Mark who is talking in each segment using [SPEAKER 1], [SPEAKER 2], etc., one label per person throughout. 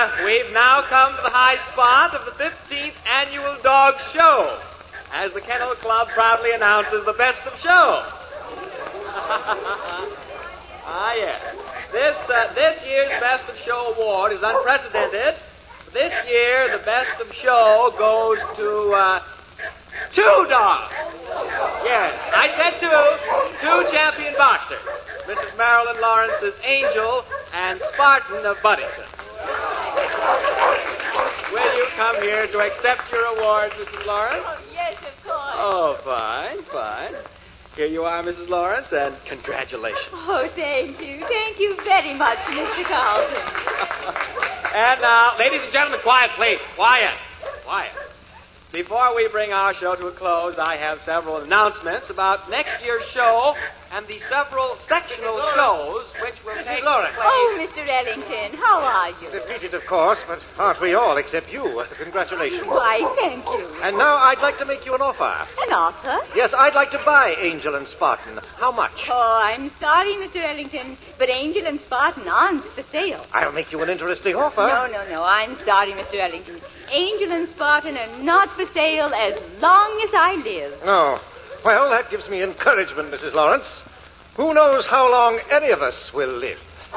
[SPEAKER 1] we've now come to the high spot of the 15th Annual Dog Show, as the Kennel Club proudly announces the Best of Show. Yes. This year's Best of Show award is unprecedented. This year, the Best of Show goes to, 2 dogs. Yes, I said 2 champion boxers. Mrs. Marilyn Lawrence's Angel and Spartan of Buddington. Will you come here to accept your awards, Mrs. Lawrence?
[SPEAKER 2] Oh, yes, of course.
[SPEAKER 1] Oh, fine. Here you are, Mrs. Lawrence, and congratulations.
[SPEAKER 2] Oh, thank you. Thank you very much, Mr. Carlton.
[SPEAKER 1] And now, ladies and gentlemen, quiet, please. Quiet. Before we bring our show to a close, I have several announcements about next year's show and the several sectional shows which will take place.
[SPEAKER 2] Oh, Mr. Ellington, how are you?
[SPEAKER 3] Defeated, of course, but aren't we all except you? Congratulations.
[SPEAKER 2] Why, thank you.
[SPEAKER 3] And now I'd like to make you an offer.
[SPEAKER 2] An offer?
[SPEAKER 3] Yes, I'd like to buy Angel and Spartan. How much?
[SPEAKER 2] Oh, I'm sorry, Mr. Ellington, but Angel and Spartan aren't for sale.
[SPEAKER 3] I'll make you an interesting offer.
[SPEAKER 2] No, I'm sorry, Mr. Ellington. Angel and Spartan are not for sale as long as I live.
[SPEAKER 3] No. Well, that gives me encouragement, Mrs. Lawrence. Who knows how long any of us will live?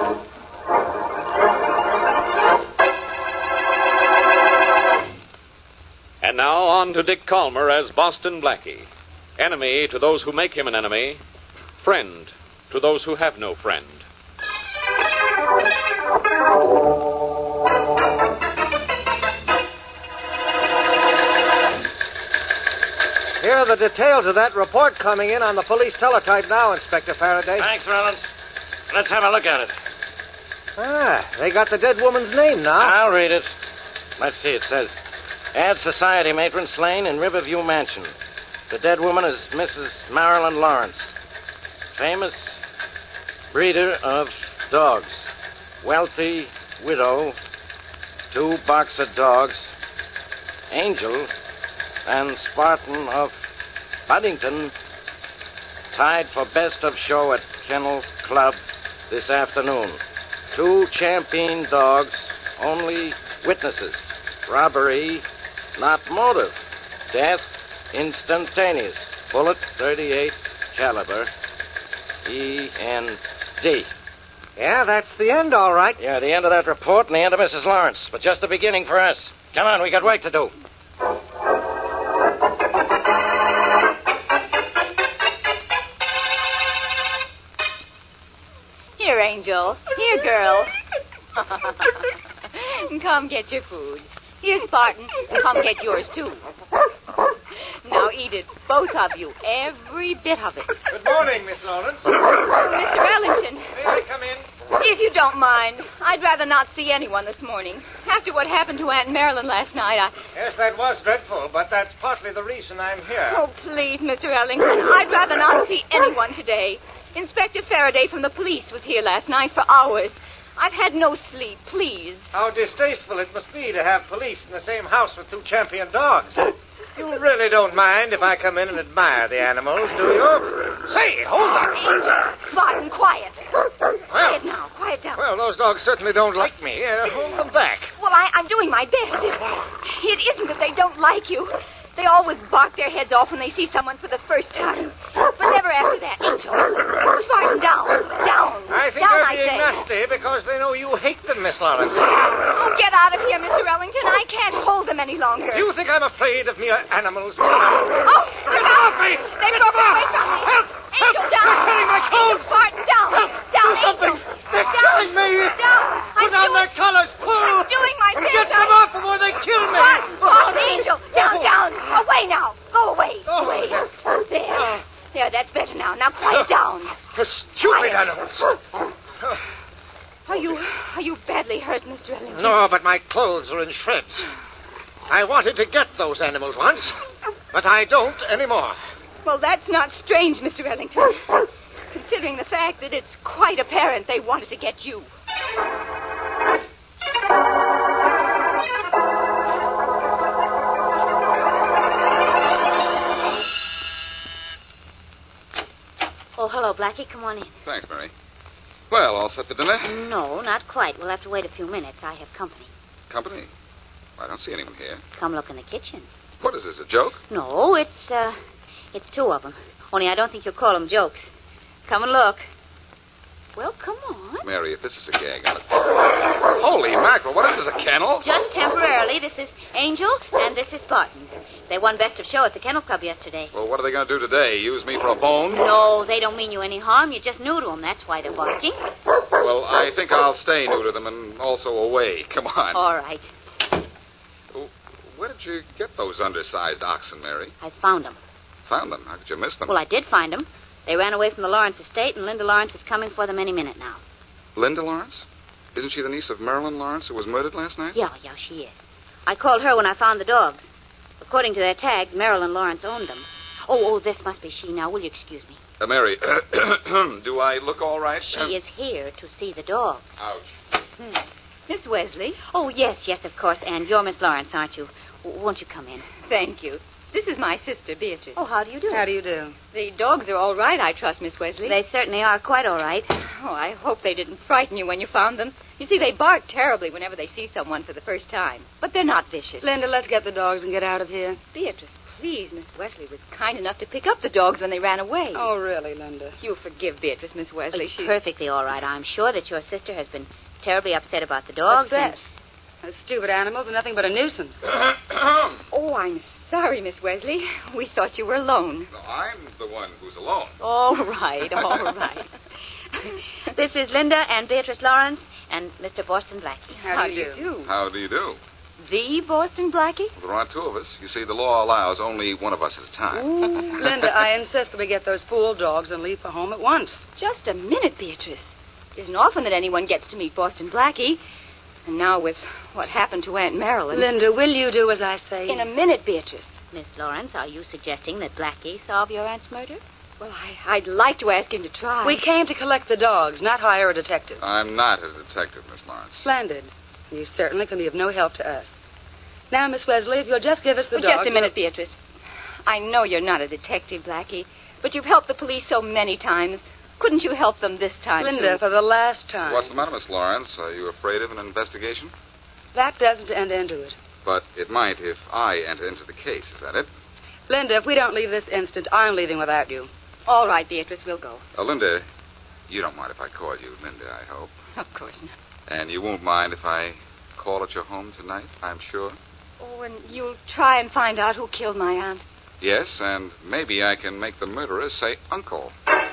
[SPEAKER 4] And now on to Dick Calmer as Boston Blackie. Enemy to those who make him an enemy. Friend to those who have no friend.
[SPEAKER 3] Here are the details of that report coming in on the police teletype now, Inspector Faraday.
[SPEAKER 5] Thanks, Rollins. Let's have a look at it.
[SPEAKER 3] They got the dead woman's name now.
[SPEAKER 5] I'll read it. Let's see, it says, Ad Society Matron slain in Riverview Mansion. The dead woman is Mrs. Marilyn Lawrence. Famous breeder of dogs. Wealthy widow. 2 boxer dogs. Angel and Spartan of Buddington tied for best of show at Kennel Club this afternoon. 2 champion dogs, only witnesses. Robbery, not motive. Death, instantaneous. Bullet, .38 caliber. E.N.D.
[SPEAKER 3] Yeah, that's the end, all right.
[SPEAKER 5] Yeah, the end of that report and the end of Mrs. Lawrence. But just the beginning for us. Come on, we got work to do.
[SPEAKER 2] Here, Angel. Here, girl. Come get your food. Here, Spartan. Come get yours, too. Now eat it, both of you. Every bit of it.
[SPEAKER 3] Good morning, Miss Lawrence.
[SPEAKER 2] Mr. Ellington.
[SPEAKER 3] May I come in?
[SPEAKER 2] If you don't mind, I'd rather not see anyone this morning. After what happened to Aunt Marilyn last night,
[SPEAKER 3] Yes, that was dreadful, but that's partly the reason I'm here.
[SPEAKER 2] Oh, please, Mr. Ellington, I'd rather not see anyone today. Inspector Faraday from the police was here last night for hours. I've had no sleep, please.
[SPEAKER 3] How distasteful it must be to have police in the same house with 2 champion dogs. You really don't mind if I come in and admire the animals, do you? Say, hold on.
[SPEAKER 2] Spartan, quiet. Quiet now, quiet down.
[SPEAKER 3] Well, those dogs certainly don't like me. Hold them back.
[SPEAKER 2] Well, I'm doing my best. It isn't that they don't like you. They always bark their heads off when they see someone for the first time. But never after that. Spartan, down.
[SPEAKER 3] I think
[SPEAKER 2] down,
[SPEAKER 3] they're being nasty because they know you hate them, Miss Lawrence.
[SPEAKER 2] Oh, get out of here, Mr. Ellington. I can't hold them any longer.
[SPEAKER 3] You think I'm afraid of mere animals?
[SPEAKER 2] Oh,
[SPEAKER 3] Get off me!
[SPEAKER 2] They've broken away from me.
[SPEAKER 3] Help!
[SPEAKER 2] Angel, down.
[SPEAKER 3] They're killing my clothes!
[SPEAKER 2] Spartan, down. Down,
[SPEAKER 3] Do something!
[SPEAKER 2] Angel.
[SPEAKER 3] They're
[SPEAKER 2] Down.
[SPEAKER 3] killing me!
[SPEAKER 2] Down.
[SPEAKER 3] Put on their collars! Pull!
[SPEAKER 2] I'm doing my best.
[SPEAKER 3] Get them off before they kill me!
[SPEAKER 2] Spartan, Angel, down. Away now. Go away. Away. There, that's better now. Now quiet down.
[SPEAKER 3] The stupid animals!
[SPEAKER 2] Are you badly hurt, Mr. Ellington?
[SPEAKER 3] No, but my clothes are in shreds. I wanted to get those animals once, but I don't anymore.
[SPEAKER 2] Well, that's not strange, Mr. Ellington. Considering the fact that it's quite apparent they wanted to get you.
[SPEAKER 6] Oh, hello, Blackie. Come on in.
[SPEAKER 7] Thanks, Mary. Well, all set for dinner?
[SPEAKER 6] No, not quite. We'll have to wait a few minutes. I have company.
[SPEAKER 7] company? I don't see anyone here.
[SPEAKER 6] Come look in the kitchen.
[SPEAKER 7] What is this, a joke?
[SPEAKER 6] No, it's two of them. Only I don't think you'll call them jokes. Come and look. Well, come on.
[SPEAKER 7] Mary, if this is a gag, Holy mackerel, what is this, a kennel?
[SPEAKER 6] Just temporarily. This is Angel, and this is Spartan. They won Best of Show at the Kennel Club yesterday.
[SPEAKER 7] Well, what are they going to do today? Use me for a bone?
[SPEAKER 6] No, they don't mean you any harm. You're just new to them. That's why they're barking.
[SPEAKER 7] Well, I think I'll stay new to them and also away. Come on.
[SPEAKER 6] All right.
[SPEAKER 7] Where did you get those undersized oxen, Mary?
[SPEAKER 6] I found them.
[SPEAKER 7] Found them? How could you miss them?
[SPEAKER 6] Well, I did find them. They ran away from the Lawrence estate, and Linda Lawrence is coming for them any minute now.
[SPEAKER 7] Linda Lawrence? Isn't she the niece of Marilyn Lawrence who was murdered last night?
[SPEAKER 6] Yeah, she is. I called her when I found the dogs. According to their tags, Marilyn Lawrence owned them. Oh, this must be she now. Will you excuse me?
[SPEAKER 7] Mary, do I look all right?
[SPEAKER 6] She is here to see the dogs.
[SPEAKER 7] Ouch.
[SPEAKER 2] Miss Wesley?
[SPEAKER 6] Oh, yes, of course. And you're Miss Lawrence, aren't you? Won't you come in?
[SPEAKER 2] Thank you. This is my sister, Beatrice.
[SPEAKER 6] Oh, how do you do?
[SPEAKER 8] How do you do?
[SPEAKER 2] The dogs are all right, I trust, Miss Wesley.
[SPEAKER 6] They certainly are quite all right.
[SPEAKER 2] Oh, I hope they didn't frighten you when you found them. You see, they bark terribly whenever they see someone for the first time. But they're not vicious.
[SPEAKER 8] Linda, let's get the dogs and get out of here.
[SPEAKER 2] Beatrice, please, Miss Wesley was kind enough to pick up the dogs when they ran away.
[SPEAKER 8] Oh, really, Linda?
[SPEAKER 2] You'll forgive Beatrice, Miss Wesley. She's
[SPEAKER 6] perfectly all right. I'm sure that your sister has been terribly upset about the dogs.
[SPEAKER 8] Upset? Those stupid animals are nothing but a nuisance.
[SPEAKER 2] Oh, I'm sorry, Miss Wesley. We thought you were alone.
[SPEAKER 7] No, I'm the one who's alone.
[SPEAKER 6] All right. This is Linda and Beatrice Lawrence and Mr. Boston Blackie.
[SPEAKER 8] How do you do?
[SPEAKER 7] How do you do?
[SPEAKER 2] The Boston Blackie?
[SPEAKER 7] Well, there aren't two of us. You see, the law allows only one of us at a time.
[SPEAKER 8] Linda, I insist that we get those fool dogs and leave for home at once.
[SPEAKER 2] Just a minute, Beatrice. It isn't often that anyone gets to meet Boston Blackie. And now with what happened to Aunt Marilyn...
[SPEAKER 8] Linda, will you do as I say?
[SPEAKER 2] In a minute, Beatrice.
[SPEAKER 6] Miss Lawrence, are you suggesting that Blackie solve your aunt's murder?
[SPEAKER 2] Well, I'd like to ask him to try.
[SPEAKER 8] We came to collect the dogs, not hire a detective.
[SPEAKER 7] I'm not a detective, Miss Lawrence.
[SPEAKER 8] Splendid. You certainly can be of no help to us. Now, Miss Wesley, if you'll just give us the dogs...
[SPEAKER 2] Just a minute, Beatrice. I know you're not a detective, Blackie, but you've helped the police so many times. Couldn't you help them this time,
[SPEAKER 8] Linda,
[SPEAKER 2] too?
[SPEAKER 8] for the last time.
[SPEAKER 7] What's the matter, Miss Lawrence? Are you afraid of an investigation?
[SPEAKER 8] That doesn't end into it.
[SPEAKER 7] But it might if I enter into the case. Is that it?
[SPEAKER 8] Linda, if we don't leave this instant, I'm leaving without you.
[SPEAKER 2] All right, Beatrice, we'll go.
[SPEAKER 7] Linda, you don't mind if I call you Linda, I hope.
[SPEAKER 2] Of course not.
[SPEAKER 7] And you won't mind if I call at your home tonight, I'm sure?
[SPEAKER 2] Oh, and you'll try and find out who killed my aunt.
[SPEAKER 7] Yes, and maybe I can make the murderer say uncle.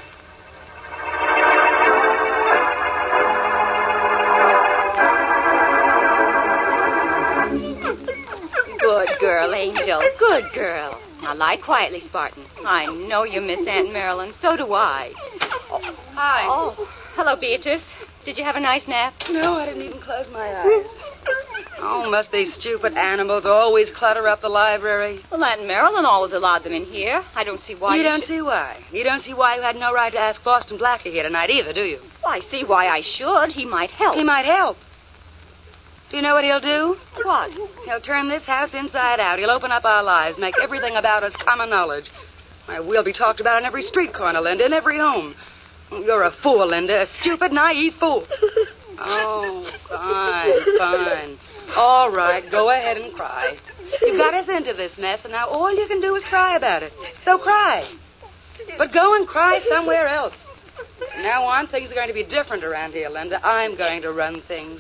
[SPEAKER 2] Good girl, Angel. Good girl. Now lie quietly, Spartan. I know you miss Aunt Marilyn. So do I.
[SPEAKER 8] Hi.
[SPEAKER 2] Oh, hello, Beatrice. Did you have a nice nap?
[SPEAKER 8] No, I didn't even close my eyes. Oh, must these stupid animals always clutter up the library?
[SPEAKER 2] Well, Aunt Marilyn always allowed them in here. I don't see why
[SPEAKER 8] You don't see why. You don't see why you had no right to ask Boston Blackie here tonight either, do you?
[SPEAKER 2] Well, I see why I should. He might help.
[SPEAKER 8] He might help. Do you know what he'll do?
[SPEAKER 2] What?
[SPEAKER 8] He'll turn this house inside out. He'll open up our lives, make everything about us common knowledge. Why, we'll be talked about in every street corner, Linda, in every home. You're a fool, Linda, a stupid, naive fool. Oh, fine. All right, go ahead and cry. You got us into this mess, and now all you can do is cry about it. So cry. But go and cry somewhere else. From now on, things are going to be different around here, Linda. I'm going to run things.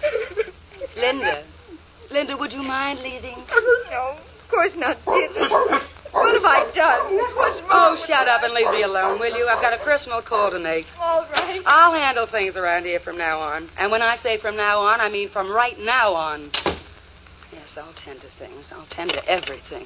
[SPEAKER 8] Linda, would you mind leaving?
[SPEAKER 2] No, of course not, Beatrice. What have I done? What's wrong?
[SPEAKER 8] Oh, shut up and leave me alone, will you? I've got a personal call to make.
[SPEAKER 2] All right.
[SPEAKER 8] I'll handle things around here from now on. And when I say from now on, I mean from right now on. Yes, I'll tend to things. I'll tend to everything.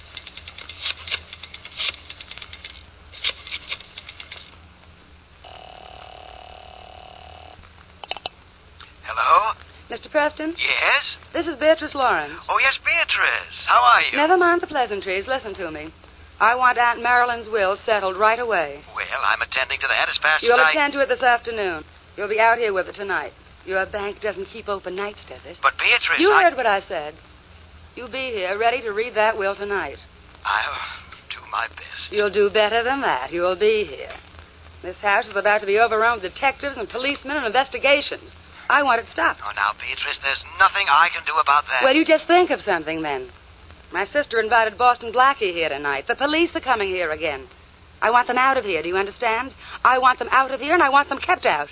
[SPEAKER 9] Hello?
[SPEAKER 8] Mr. Preston?
[SPEAKER 9] Yes?
[SPEAKER 8] This is Beatrice Lawrence.
[SPEAKER 9] Oh, yes, Beatrice. How are you?
[SPEAKER 8] Never mind the pleasantries. Listen to me. I want Aunt Marilyn's will settled right away.
[SPEAKER 9] Well, I'm attending to that as fast
[SPEAKER 8] You'll
[SPEAKER 9] as I...
[SPEAKER 8] attend to it this afternoon. You'll be out here with it tonight. Your bank doesn't keep open nights, does it?
[SPEAKER 9] But, Beatrice,
[SPEAKER 8] You heard what I said. You'll be here ready to read that will tonight.
[SPEAKER 9] I'll do my best.
[SPEAKER 8] You'll do better than that. You'll be here. This house is about to be overrun with detectives and policemen and investigations. I want it stopped.
[SPEAKER 9] Oh, now, Beatrice, there's nothing I can do about that.
[SPEAKER 8] Well, you just think of something then. My sister invited Boston Blackie here tonight. The police are coming here again. I want them out of here, do you understand? I want them out of here, and I want them kept out.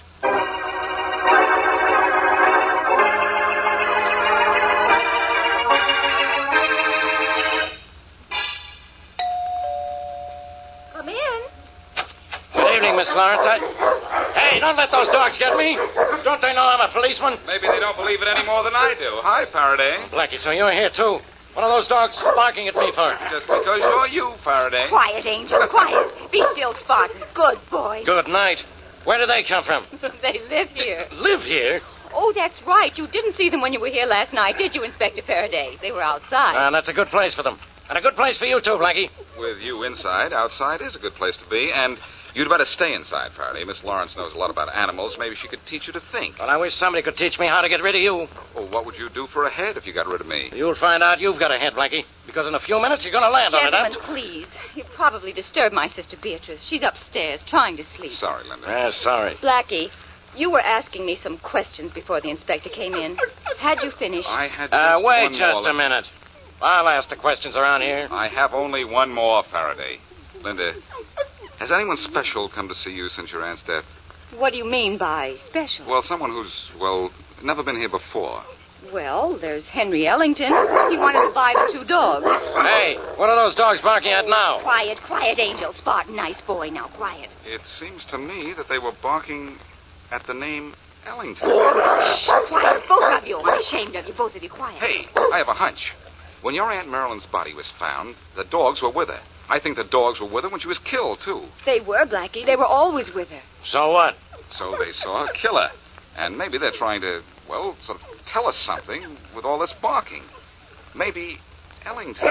[SPEAKER 2] Come in.
[SPEAKER 5] Good evening, Miss Lawrence. Hey, don't let those dogs get me. Don't they know I'm a policeman?
[SPEAKER 7] Maybe they don't believe it any more than I do. Hi, Faraday.
[SPEAKER 5] Blackie, so you're here, too. What are those dogs barking at me for?
[SPEAKER 7] Just because you're you, Faraday.
[SPEAKER 2] Quiet, Angel, quiet. Be still, Spartan. Good boy.
[SPEAKER 5] Good night. Where do they come from?
[SPEAKER 2] They live here.
[SPEAKER 5] Live here?
[SPEAKER 2] Oh, that's right. You didn't see them when you were here last night, did you, Inspector Faraday? They were outside.
[SPEAKER 5] That's a good place for them. And a good place for you, too, Blackie.
[SPEAKER 7] With you inside, outside is a good place to be, and you'd better stay inside, Faraday. Miss Lawrence knows a lot about animals. Maybe she could teach you to think.
[SPEAKER 5] Well, I wish somebody could teach me how to get rid of you.
[SPEAKER 7] Well, what would you do for a head if you got rid of me?
[SPEAKER 5] You'll find out you've got a head, Blackie, because in a few minutes you're going to land on it,
[SPEAKER 2] Gentlemen, please. You probably disturbed my sister Beatrice. She's upstairs trying to sleep.
[SPEAKER 7] Sorry, Linda.
[SPEAKER 5] Sorry.
[SPEAKER 2] Blackie, you were asking me some questions before the inspector came in. Had you finished?
[SPEAKER 7] I had just
[SPEAKER 5] wait
[SPEAKER 7] one
[SPEAKER 5] just
[SPEAKER 7] more
[SPEAKER 5] a minute. I'll ask the questions around here.
[SPEAKER 7] I have only one more, Faraday. Linda, has anyone special come to see you since your aunt's death?
[SPEAKER 2] What do you mean by special?
[SPEAKER 7] Well, someone who's, never been here before.
[SPEAKER 2] Well, there's Henry Ellington. He wanted to buy the 2 dogs.
[SPEAKER 5] Hey, what are those dogs barking at now?
[SPEAKER 2] Quiet, Angel. Spartan, nice boy. Now, quiet.
[SPEAKER 7] It seems to me that they were barking at the name Ellington.
[SPEAKER 2] Shh, quiet, both of you. I'm ashamed of you, both of you. Quiet.
[SPEAKER 7] Hey, I have a hunch. When your Aunt Marilyn's body was found, the dogs were with her. I think the dogs were with her when she was killed, too.
[SPEAKER 2] They were, Blackie. They were always with her.
[SPEAKER 5] So what?
[SPEAKER 7] So they saw her kill her. And maybe they're trying to, sort of tell us something with all this barking. Maybe Ellington.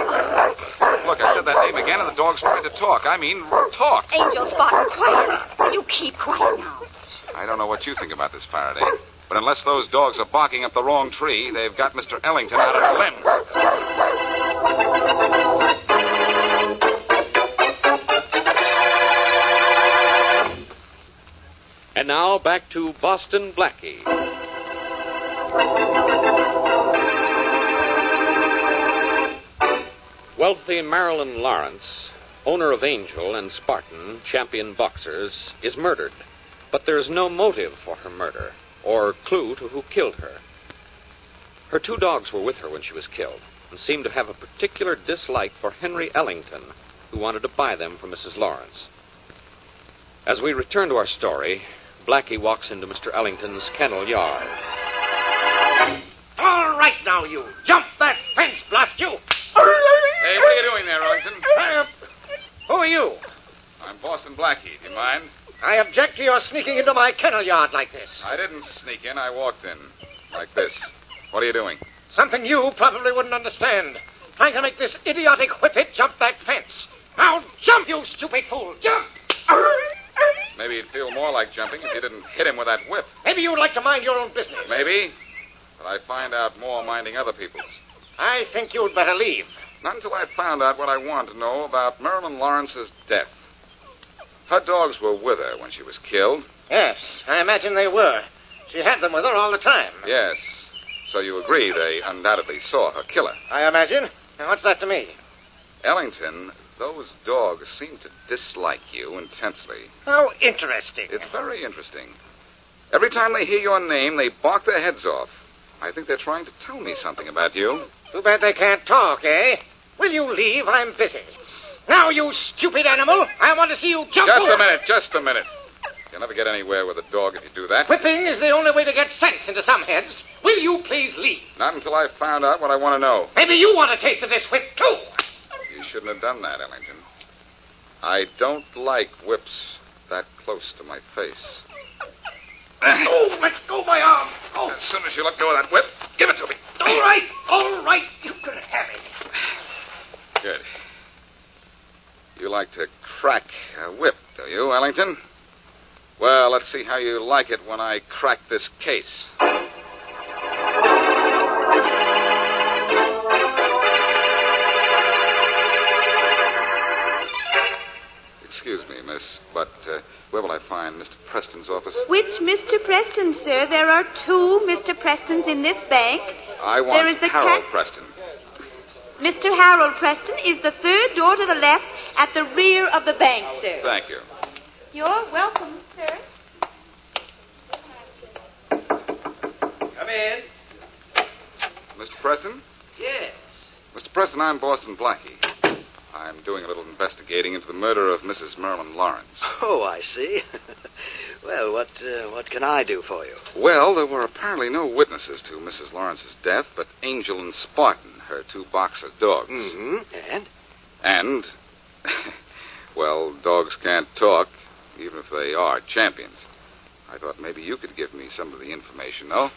[SPEAKER 7] Look, I said that name again, and the dog's trying to talk. I mean, talk.
[SPEAKER 2] Angel, Spartan, quiet. You keep quiet now.
[SPEAKER 7] I don't know what you think about this, Faraday. But unless those dogs are barking up the wrong tree, they've got Mr. Ellington out of a limb.
[SPEAKER 4] And now back to Boston Blackie. Wealthy Marilyn Lawrence, owner of Angel and Spartan, champion boxers, is murdered. But there's no motive for her murder or clue to who killed her. Her 2 dogs were with her when she was killed and seemed to have a particular dislike for Henry Ellington, who wanted to buy them from Mrs. Lawrence. As we return to our story, Blackie walks into Mr. Ellington's kennel yard.
[SPEAKER 5] All right now, you. Jump that fence, blast you.
[SPEAKER 7] Hey, what are you doing there, Ellington?
[SPEAKER 5] Who are you?
[SPEAKER 7] I'm Boston Blackie. Do you mind?
[SPEAKER 5] I object to your sneaking into my kennel yard like this.
[SPEAKER 7] I didn't sneak in. I walked in. Like this. What are you doing?
[SPEAKER 5] Something you probably wouldn't understand. Trying to make this idiotic whippet jump that fence. Now jump, you stupid fool. Jump.
[SPEAKER 7] Maybe you'd feel more like jumping if you didn't hit him with that whip.
[SPEAKER 5] Maybe you'd like to mind your own business.
[SPEAKER 7] Maybe. But I find out more minding other people's.
[SPEAKER 5] I think you'd better leave.
[SPEAKER 7] Not until I found out what I want to know about Marilyn Lawrence's death. Her dogs were with her when she was killed.
[SPEAKER 5] Yes, I imagine they were. She had them with her all the time.
[SPEAKER 7] Yes. So you agree they undoubtedly saw her kill her.
[SPEAKER 5] I imagine. Now, what's that to me?
[SPEAKER 7] Ellington, those dogs seem to dislike you intensely.
[SPEAKER 5] How interesting.
[SPEAKER 7] It's very interesting. Every time they hear your name, they bark their heads off. I think they're trying to tell me something about you.
[SPEAKER 5] Too bad they can't talk, eh? Will you leave? I'm busy. Now, you stupid animal, I want to see you jump.
[SPEAKER 7] Just a minute. You'll never get anywhere with a dog if you do that.
[SPEAKER 5] Whipping is the only way to get sense into some heads. Will you please leave?
[SPEAKER 7] Not until I've found out what I want to know.
[SPEAKER 5] Maybe you want a taste of this whip, too.
[SPEAKER 7] You shouldn't have done that, Ellington. I don't like whips that close to my face.
[SPEAKER 5] Oh, let go my arm. Oh.
[SPEAKER 7] As soon as you let go of that whip, give it to me.
[SPEAKER 5] All right. You can have it.
[SPEAKER 7] Good. You like to crack a whip, do you, Ellington? Well, let's see how you like it when I crack this case. Excuse me, miss, but Where will I find Mr. Preston's office?
[SPEAKER 2] Which Mr. Preston, sir? There are two Mr. Prestons in this bank.
[SPEAKER 7] I
[SPEAKER 2] There
[SPEAKER 7] want
[SPEAKER 2] is the
[SPEAKER 7] Harold Preston.
[SPEAKER 2] Mr. Harold Preston is the third door to the left at the rear of the bank, sir.
[SPEAKER 7] Thank you.
[SPEAKER 2] You're welcome, sir.
[SPEAKER 1] Come in.
[SPEAKER 7] Mr. Preston?
[SPEAKER 1] Yes.
[SPEAKER 7] Mr. Preston, I'm Boston Blackie. I'm doing a little investigating into the murder of Mrs. Marilyn Lawrence.
[SPEAKER 10] Oh, I see. Well, what can I do for you?
[SPEAKER 7] Well, there were apparently no witnesses to Mrs. Lawrence's death but Angel and Spartan, her two boxer dogs.
[SPEAKER 10] Mm-hmm. And?
[SPEAKER 7] And, well, dogs can't talk, even if they are champions. I thought maybe you could give me some of the information, no?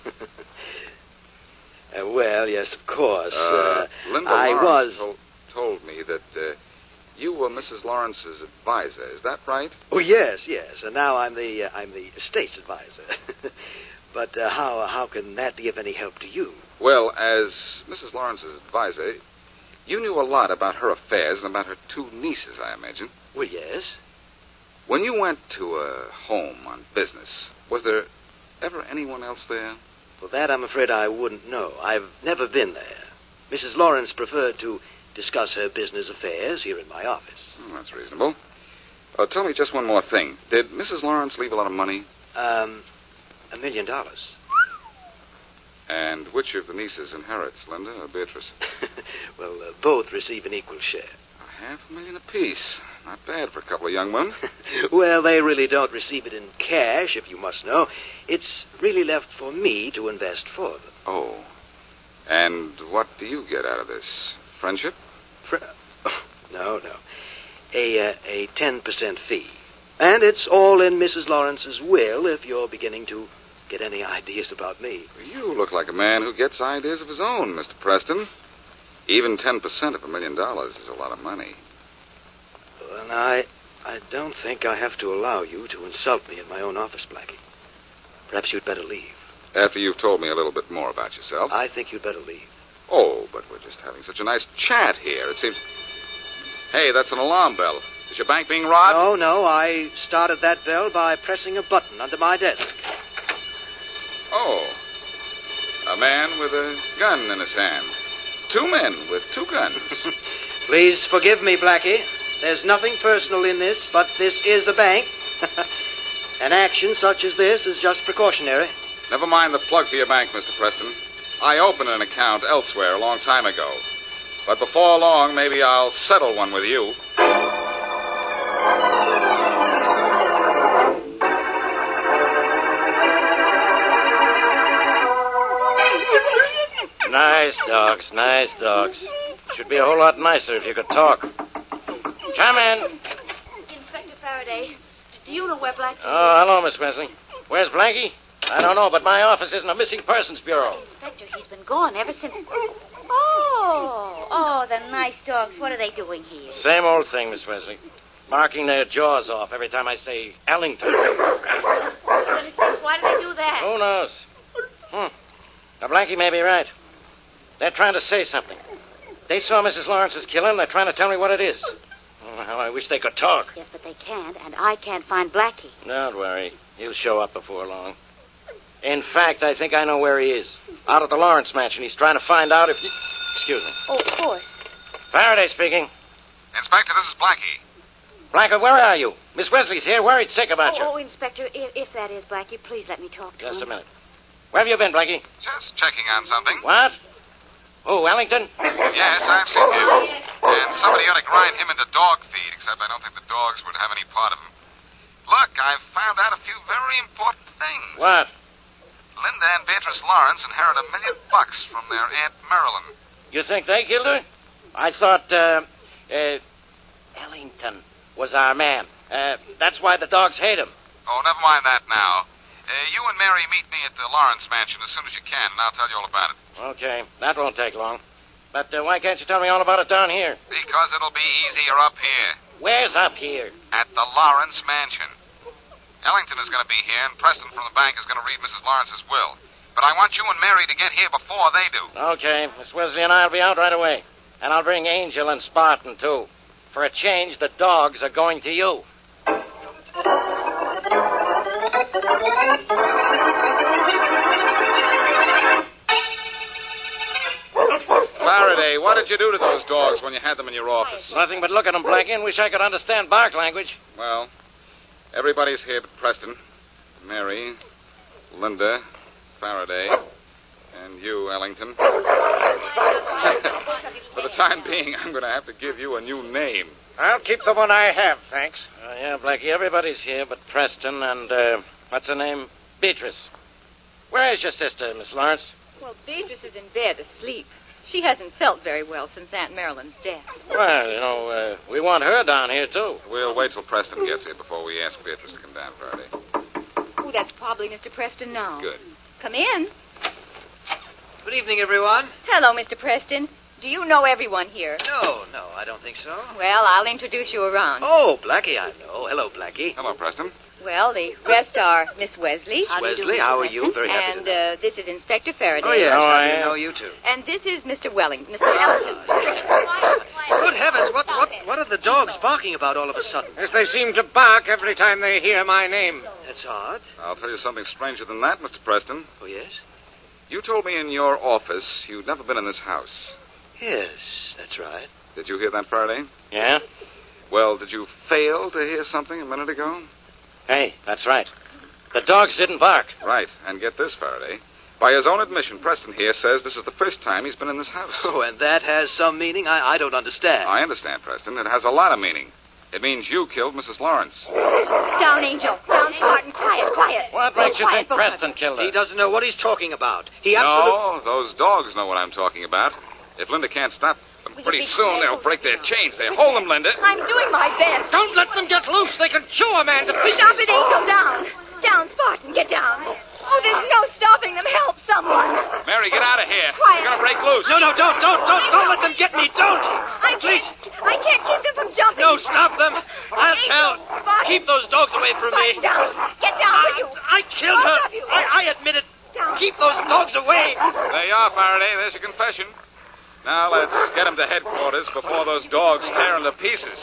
[SPEAKER 10] Well, yes, of course.
[SPEAKER 7] Linda
[SPEAKER 10] I
[SPEAKER 7] Lawrence
[SPEAKER 10] was...
[SPEAKER 7] told me that you were Mrs. Lawrence's advisor. Is that right?
[SPEAKER 10] Oh, yes. And now I'm the estate's advisor. But how can that be of any help to you?
[SPEAKER 7] Well, as Mrs. Lawrence's advisor, you knew a lot about her affairs and about her two nieces, I imagine.
[SPEAKER 10] Well, yes.
[SPEAKER 7] When you went to a home on business, was there ever anyone else there?
[SPEAKER 10] Well, that I'm afraid I wouldn't know. I've never been there. Mrs. Lawrence preferred to discuss her business affairs here in my office.
[SPEAKER 7] Oh, that's reasonable. Tell me just one more thing. Did Mrs. Lawrence leave a lot of money?
[SPEAKER 10] $1 million.
[SPEAKER 7] And which of the nieces inherits, Linda or Beatrice?
[SPEAKER 10] Well, both receive an equal share.
[SPEAKER 7] $500,000 apiece. Not bad for a couple of young women.
[SPEAKER 10] Well, they really don't receive it in cash, if you must know. It's really left for me to invest for them.
[SPEAKER 7] Oh. And what do you get out of this? Friendship?
[SPEAKER 10] No. A 10% fee. And it's all in Mrs. Lawrence's will if you're beginning to get any ideas about me.
[SPEAKER 7] You look like a man who gets ideas of his own, Mr. Preston. Even 10% of $1 million is a lot of money.
[SPEAKER 10] Well, I don't think I have to allow you to insult me in my own office, Blackie. Perhaps you'd better leave.
[SPEAKER 7] After you've told me a little bit more about yourself.
[SPEAKER 10] I think you'd better leave.
[SPEAKER 7] Oh, but we're just having such a nice chat here. It seems... Hey, that's an alarm bell. Is your bank being robbed?
[SPEAKER 10] No. I started that bell by pressing a button under my desk.
[SPEAKER 7] Oh. A man with a gun in his hand. Two men with two guns.
[SPEAKER 10] Please forgive me, Blackie. There's nothing personal in this, but this is a bank. An action such as this is just precautionary.
[SPEAKER 7] Never mind the plug for your bank, Mr. Preston. I opened an account elsewhere a long time ago. But before long, maybe I'll settle one with you.
[SPEAKER 5] Nice dogs. Should be a whole lot nicer if you could talk. Come in.
[SPEAKER 6] Inspector Faraday, do you know where Blackie is?
[SPEAKER 5] Oh, hello, Miss Wesley. Where's Blackie? I don't know, but my office isn't a missing persons bureau.
[SPEAKER 6] Inspector, he's been gone ever since... Oh, the nice dogs. What are they doing here?
[SPEAKER 5] Same old thing, Miss Wesley. Marking their jaws off every time I say Ellington.
[SPEAKER 6] Why do they do that?
[SPEAKER 5] Who knows? Now, Blackie may be right. They're trying to say something. They saw Mrs. Lawrence's killing, and they're trying to tell me what it is. Oh, how I wish they could talk.
[SPEAKER 6] Yes, but they can't, and I can't find Blackie.
[SPEAKER 5] Don't worry. He'll show up before long. In fact, I think I know where he is. Out at the Lawrence mansion. He's trying to find out if... Excuse me.
[SPEAKER 6] Oh, of course.
[SPEAKER 5] Faraday speaking.
[SPEAKER 7] Inspector, this is Blackie.
[SPEAKER 5] Blackie, where are you? Miss Wesley's here, worried sick about you.
[SPEAKER 6] Oh, Inspector, if that is Blackie, please let me talk to him.
[SPEAKER 5] Just a minute. Where have you been, Blackie?
[SPEAKER 7] Just checking on something.
[SPEAKER 5] What? Oh, Ellington?
[SPEAKER 7] Yes, I've seen him. And somebody ought to grind him into dog feed, except I don't think the dogs would have any part of him. Look, I've found out a few very important things.
[SPEAKER 5] What?
[SPEAKER 7] Linda and Beatrice Lawrence inherited $1 million from their Aunt Marilyn.
[SPEAKER 5] You think they killed her? I thought, Ellington was our man. That's why the dogs hate him.
[SPEAKER 7] Oh, never mind that now. You and Mary meet me at the Lawrence mansion as soon as you can, and I'll tell you all about it.
[SPEAKER 5] Okay, that won't take long. But why can't you tell me all about it down here?
[SPEAKER 7] Because it'll be easier up here.
[SPEAKER 5] Where's up here?
[SPEAKER 7] At the Lawrence mansion. Ellington is going to be here, and Preston from the bank is going to read Mrs. Lawrence's will. But I want you and Mary to get here before they do.
[SPEAKER 5] Okay, Miss Wesley and I will be out right away. And I'll bring Angel and Spartan, too. For a change, the dogs are going to you.
[SPEAKER 7] Faraday, what did you do to those dogs when you had them in your office?
[SPEAKER 5] Nothing but look at them, Blackie, and wish I could understand bark language.
[SPEAKER 7] Well, everybody's here but Preston, Mary, Linda, Faraday, and you, Ellington. For the time being, I'm going to have to give you a new name.
[SPEAKER 3] I'll keep the one I have, thanks.
[SPEAKER 5] Yeah, Blackie, everybody's here but Preston and, what's her name? Beatrice. Where is your sister, Miss Lawrence?
[SPEAKER 2] Well, Beatrice is in bed asleep. She hasn't felt very well since Aunt Marilyn's death.
[SPEAKER 5] Well, we want her down here, too.
[SPEAKER 7] We'll wait till Preston gets here before we ask Beatrice to come down, Faraday.
[SPEAKER 2] Oh, that's probably Mr. Preston now.
[SPEAKER 7] Good.
[SPEAKER 2] Come in.
[SPEAKER 10] Good evening, everyone.
[SPEAKER 2] Hello, Mr. Preston. Do you know everyone here?
[SPEAKER 10] No, I don't think so.
[SPEAKER 2] Well, I'll introduce you around.
[SPEAKER 10] Oh, Blackie, I know. Hello, Blackie.
[SPEAKER 7] Hello, Preston.
[SPEAKER 2] Well, the rest are Miss Wesley.
[SPEAKER 10] Wesley, how are you? Very happy
[SPEAKER 2] And
[SPEAKER 10] to know.
[SPEAKER 2] this is Inspector Faraday.
[SPEAKER 10] Oh, yes,
[SPEAKER 5] I
[SPEAKER 10] happy to know you, too.
[SPEAKER 2] And this is Mr. Ellington.
[SPEAKER 10] Good heavens, what are the dogs barking about all of a sudden?
[SPEAKER 3] Yes, they seem to bark every time they hear my name.
[SPEAKER 10] That's odd.
[SPEAKER 7] I'll tell you something stranger than that, Mr. Preston.
[SPEAKER 10] Oh, yes?
[SPEAKER 7] You told me in your office you'd never been in this house.
[SPEAKER 10] Yes, that's right.
[SPEAKER 7] Did you hear that, Faraday?
[SPEAKER 5] Yeah?
[SPEAKER 7] Well, did you fail to hear something a minute ago?
[SPEAKER 5] Hey, that's right. The dogs didn't bark.
[SPEAKER 7] Right. And get this, Faraday. By his own admission, Preston here says this is the first time he's been in this house.
[SPEAKER 10] Oh, and that has some meaning? I don't understand.
[SPEAKER 7] I understand, Preston. It has a lot of meaning. It means you killed Mrs. Lawrence.
[SPEAKER 2] Down, Angel. Down, Spartan. Quiet.
[SPEAKER 5] What makes you think
[SPEAKER 2] Quiet,
[SPEAKER 5] Preston killed her?
[SPEAKER 10] He doesn't know what he's talking about. He absolutely...
[SPEAKER 7] No, those dogs know what I'm talking about. If Linda can't stop them, pretty soon they'll break their chains. They hold them, Linda.
[SPEAKER 2] I'm doing my best.
[SPEAKER 3] Don't let them get loose. They can chew a man to pieces.
[SPEAKER 2] Stop it, Angel. Down. Down, Spartan. Get down. Oh, there's no stopping them. Help someone.
[SPEAKER 7] Mary, get out of here.
[SPEAKER 2] Quiet.
[SPEAKER 7] You're going to break loose.
[SPEAKER 10] No, don't let them get me. Don't.
[SPEAKER 2] I can't keep them from jumping.
[SPEAKER 10] No, stop them. I'll tell.
[SPEAKER 2] Spartan.
[SPEAKER 10] Keep those dogs away from me.
[SPEAKER 2] Spartan, down. Get down, will you?
[SPEAKER 10] I killed her.
[SPEAKER 2] Both of you.
[SPEAKER 10] I admit it.
[SPEAKER 2] Down.
[SPEAKER 10] Keep those dogs away.
[SPEAKER 7] There you are, Faraday. There's your confession. Now let's get him to headquarters before those dogs tear him to pieces.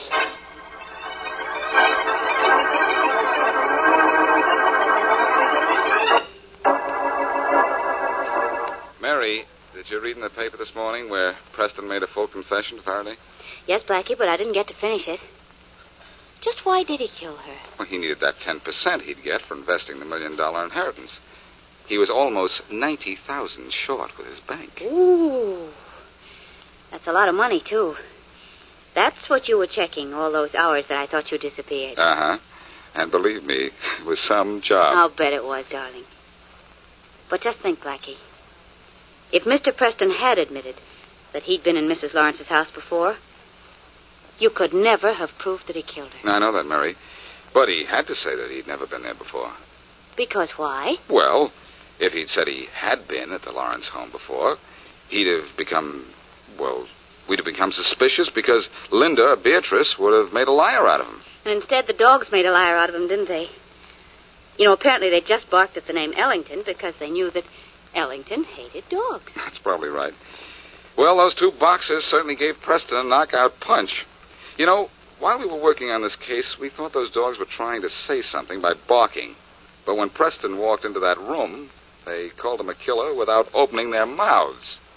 [SPEAKER 7] Mary, did you read in the paper this morning where Preston made a full confession to Faraday?
[SPEAKER 6] Yes, Blackie, but I didn't get to finish it. Just why did he kill her?
[SPEAKER 7] Well, he needed that 10% he'd get for investing the $1 million inheritance. He was almost $90,000 short with his bank.
[SPEAKER 6] Ooh. That's a lot of money, too. That's what you were checking all those hours that I thought you disappeared.
[SPEAKER 7] Uh-huh. And believe me, it was some job.
[SPEAKER 6] I'll bet it was, darling. But just think, Blackie. If Mr. Preston had admitted that he'd been in Mrs. Lawrence's house before, you could never have proved that he killed her.
[SPEAKER 7] I know that, Mary. But he had to say that he'd never been there before.
[SPEAKER 6] Because why?
[SPEAKER 7] Well, if he'd said he had been at the Lawrence home before, he'd have become... Well, we'd have become suspicious because Linda or Beatrice would have made a liar out of him.
[SPEAKER 6] And instead, the dogs made a liar out of him, didn't they? You know, apparently they just barked at the name Ellington because they knew that Ellington hated dogs.
[SPEAKER 7] That's probably right. Well, those two boxers certainly gave Preston a knockout punch. You know, while we were working on this case, we thought those dogs were trying to say something by barking. But when Preston walked into that room, they called him a killer without opening their mouths.